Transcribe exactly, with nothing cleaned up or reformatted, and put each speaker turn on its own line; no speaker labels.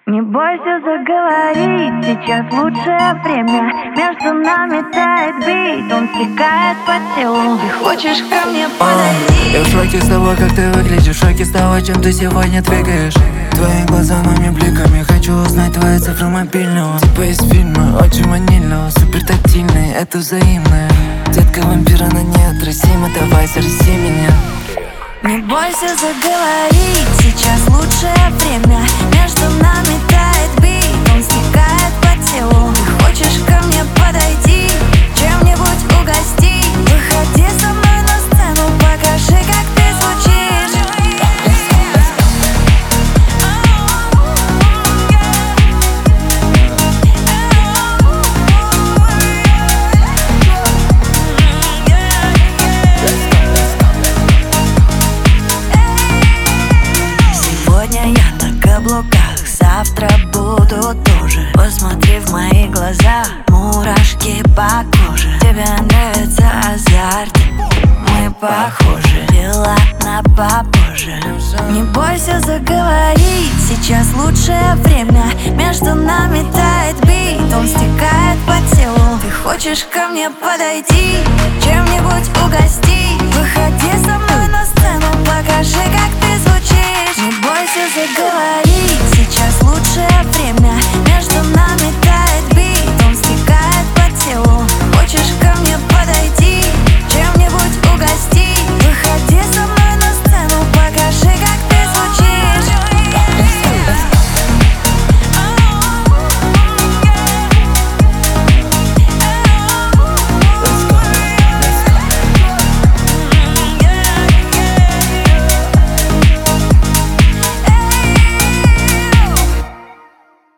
Не бойся заговорить, сейчас лучшее время. Между нами тает бит, он стекает по телу. Ты хочешь ко мне подойти?
Я в шоке с того, как ты выглядишь, в шоке с того, чем ты сегодня двигаешь. Твои глаза моими бликами, хочу узнать твои цифры мобильного. Типа из фильма, очень ванильного, супер тактильный, это взаимное. Детка вампира на неотразима, давай зарази меня.
Не бойся заговорить, сейчас лучшее время. Между нами тает бит, он стекает по телу. Ты хочешь ко мне подойти, чем-нибудь угости? Выходи со мной на сцену, покажи, как ты звучишь. Сегодня я на каблуках, завтра буду тоже. Посмотри в мои глаза, мурашки по коже. Тебе нравится азарт, мы похожи, дела на попозже. Не бойся заговорить, сейчас лучшее время. Между нами тает бит, он стекает по телу. Ты хочешь ко мне подойти, чем-нибудь угости? Выходи со мной на сцену, покажи, как ты звучишь.